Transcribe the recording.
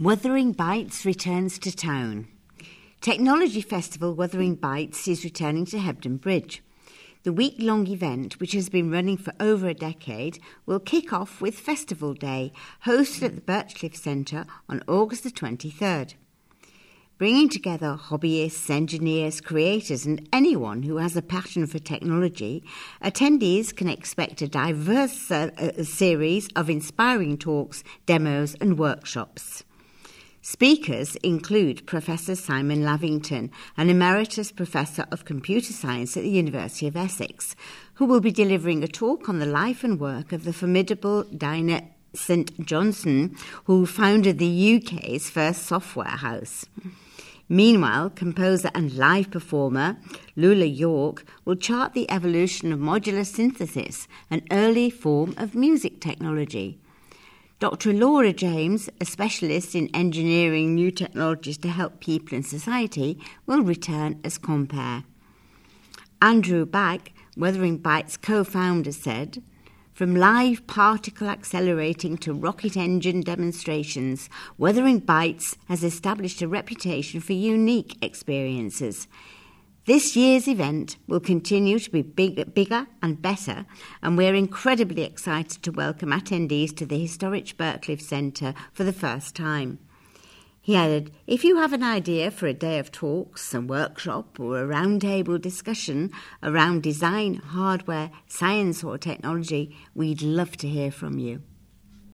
Wuthering Bytes returns to town. Technology Festival Wuthering Bytes is returning to Hebden Bridge. The week-long event, which has been running for over a decade, will kick off with Festival Day, hosted at the Birchcliffe Centre on August the 23rd. Bringing together hobbyists, engineers, creators and anyone who has a passion for technology, attendees can expect a diverse series of inspiring talks, demos and workshops. Speakers include Professor Simon Lavington, an Emeritus Professor of Computer Science at the University of Essex, who will be delivering a talk on the life and work of the formidable Dinah St Johnson, who founded the UK's first software house. Meanwhile, composer and live performer Lula York will chart the evolution of modular synthesis, an early form of music technology. Dr. Laura James, a specialist in engineering new technologies to help people and society, will return as compere. Andrew Bagg, Wuthering Bytes co-founder, said, "From live particle accelerating to rocket engine demonstrations, Wuthering Bytes has established a reputation for unique experiences. This year's event will continue to be bigger and better, and we're incredibly excited to welcome attendees to the historic Birchcliffe Centre for the first time." He added, "If you have an idea for a day of talks, a workshop or a roundtable discussion around design, hardware, science or technology, we'd love to hear from you."